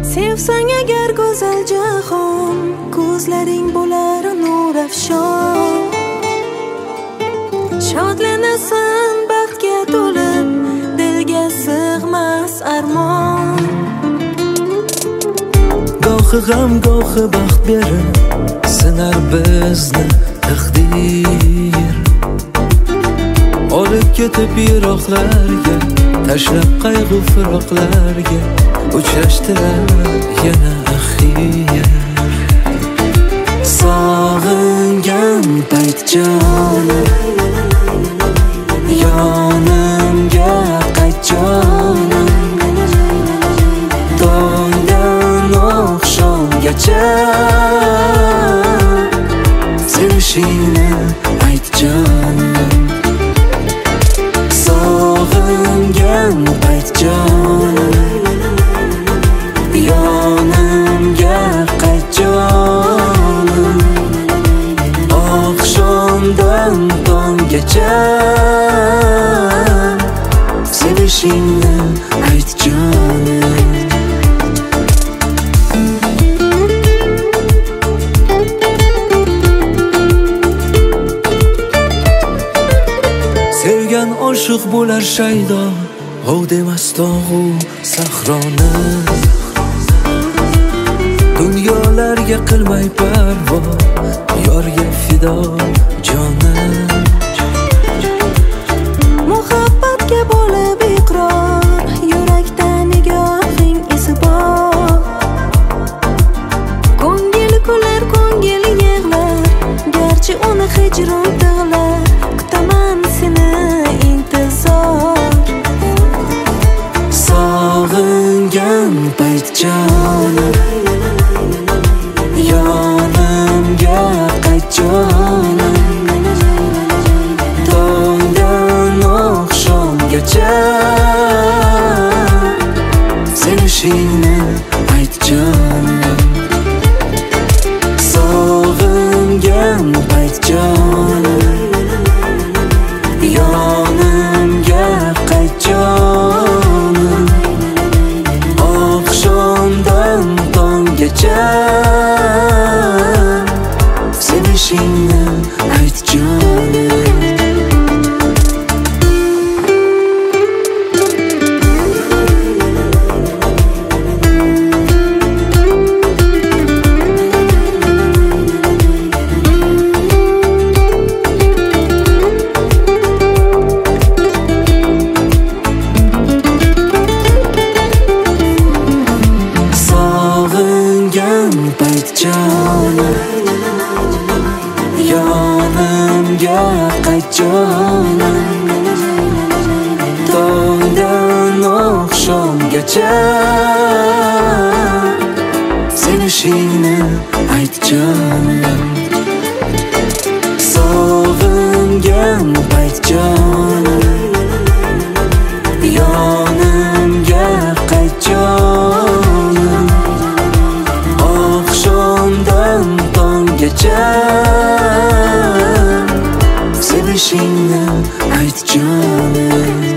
Sevsang agar go'zal jahon, ko'zlaring bo'lar nurafshon. Shodlanasan baxtga to'lib, dilga sig'mas armon. Gohi g'am, gohi baxt berib, sinar bizni taqdir. Olib ketib yiroqlarga, tashlab qayg'u firoqlarga, uchrashtirar yana axir. Sog'ingan payt jonim, yonimga qayt jonim. Tongdan oqshomgacha sevishingni ayt jonim. Sog'ingan payt jonim, yonimga qayt jonim. Oqshomdan tonggacha sevishingni ayt jonim. Sevgan oshiq bo'lar shaydo, ov demas tog'u sahroni. Dunyolarga qilmay parvo, yorga fido jonim. Muhabbatga bo'lib iqror, yurakda nigohing izi bor. Ko'ngil kular, ko'ngil yig'lar, garchi uni hijron tig'lar. Kutaman seni intizor. Sog'ingan payt jonim, yonimga qayt jonim. Tongdan oqshomgacha sevishingni ayt jonim. Sog'ingan payt jonim, yonimga qayt jonim. Oqshomdan tonggacha sevishingni ayt jonim. Sog'ingan payt jonim, yonimga qayt jonim. Tongdan oqshomgacha sevishingni ayt jonim. Sog'ingan payt jonim, yonimga qayt jonim. Oqshomdan tonggacha sevishingni ayt jonim.